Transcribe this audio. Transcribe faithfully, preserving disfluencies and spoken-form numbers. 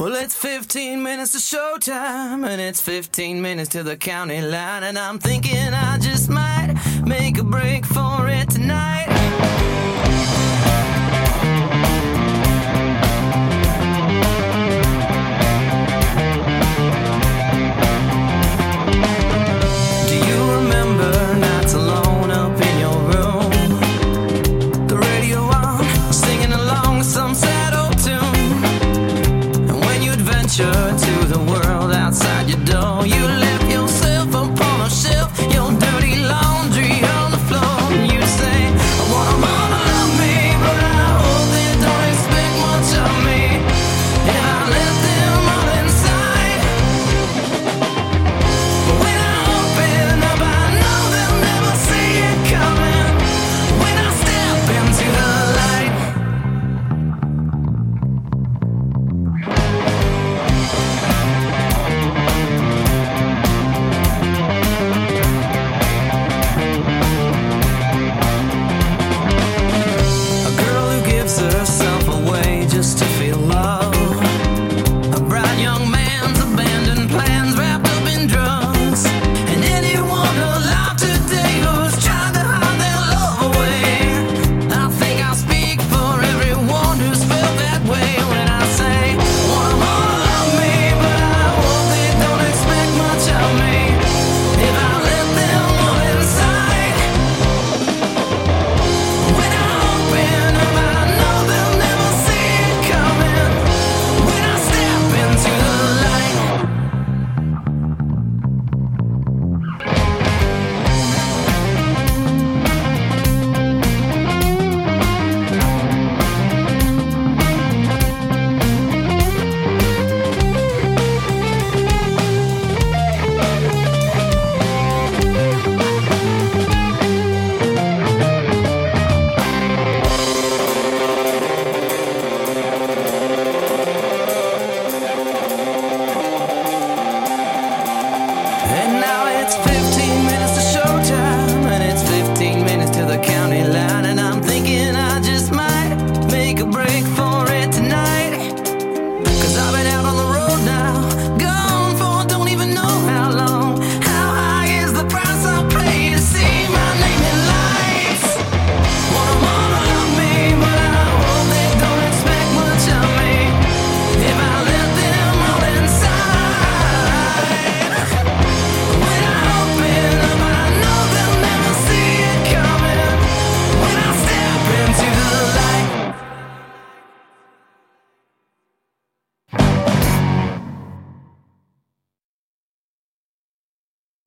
Well, it's fifteen minutes to showtime, and it's fifteen minutes to the county line, and I'm thinking I just might make a break for it tonight. Do you remember nights alone up in your room? The radio on, singing along with some sad old tune. To the world outside your door, you left yourself upon a shelf, your dirty laundry on the floor, and you say, I want 'em all to love me, but I hope they don't expect much of me if I let them all inside. But when I open up, I know they'll never see it coming. When I step into the light, herself away just to feel love. A bright young man's abandoned plans wrapped up in drugs. And anyone alive today who's trying to hide their love away, I think I'll speak for everyone who's felt that way when I say, want 'em all to love me, but I hope they don't expect much of me if I let them all inside. When I open up, I it's